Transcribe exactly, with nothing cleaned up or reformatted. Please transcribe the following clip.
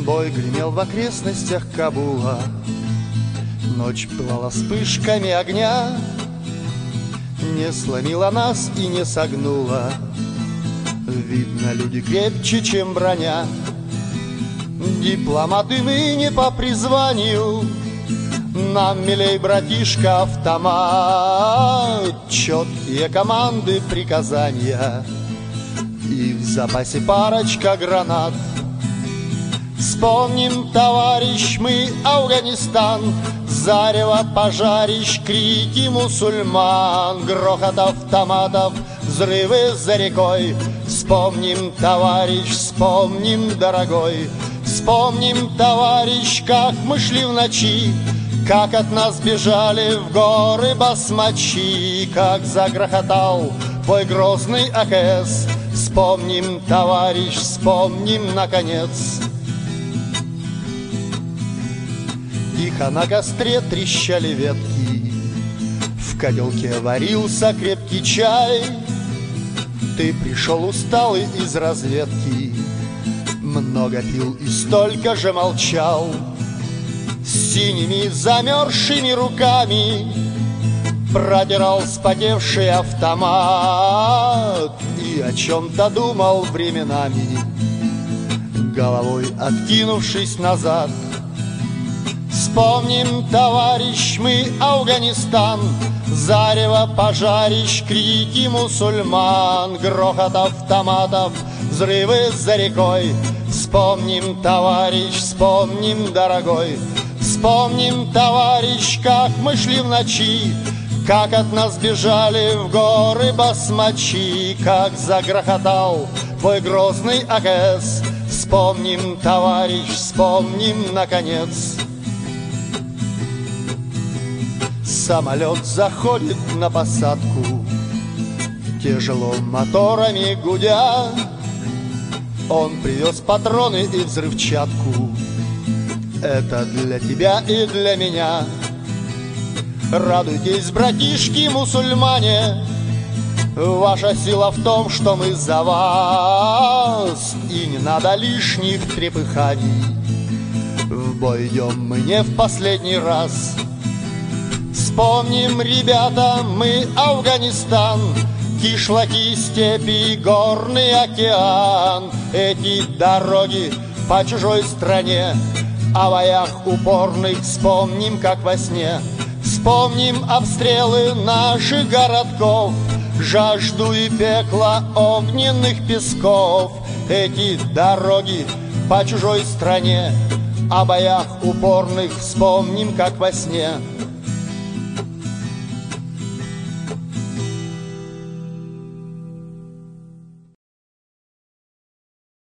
Бой гремел в окрестностях Кабула, ночь пылала вспышками огня, не сломила нас и не согнула. Видно, люди крепче, чем броня. Дипломаты мы не по призванию, нам милей, братишка, автомат. Четкие команды, приказания и в запасе парочка гранат. Вспомним, товарищ, мы Афганистан, зарево пожарищ, крики мусульман, грохот автоматов, взрывы за рекой. Вспомним, товарищ, вспомним, дорогой. Вспомним, товарищ, как мы шли в ночи, как от нас бежали в горы басмачи, как загрохотал твой грозный А К С. Вспомним, товарищ, вспомним, наконец. Тихо на костре трещали ветки, в котелке варился крепкий чай. Ты пришел усталый из разведки, много пил и столько же молчал. С синими замерзшими руками протирал вспотевший автомат и о чем-то думал временами, головой откинувшись назад. Вспомним, товарищ, мы Афганистан, зарево пожарищ, крики мусульман, грохот автоматов, взрывы за рекой. Вспомним, товарищ, вспомним, дорогой. Вспомним, товарищ, как мы шли в ночи, как от нас бежали в горы басмачи, как загрохотал твой грозный А К С. Вспомним, товарищ, вспомним, наконец. Самолет заходит на посадку, тяжело моторами гудя. Он привез патроны и взрывчатку, это для тебя и для меня. Радуйтесь, братишки мусульмане, ваша сила в том, что мы за вас, и не надо лишних трепыханий. В бой идем мы не в последний раз. Вспомним, ребята, мы Афганистан, кишлаки, степи, горный океан. Эти дороги по чужой стране, о боях упорных вспомним, как во сне. Вспомним обстрелы наших городков, жажду и пекло огненных песков. Эти дороги по чужой стране, о боях упорных вспомним, как во сне.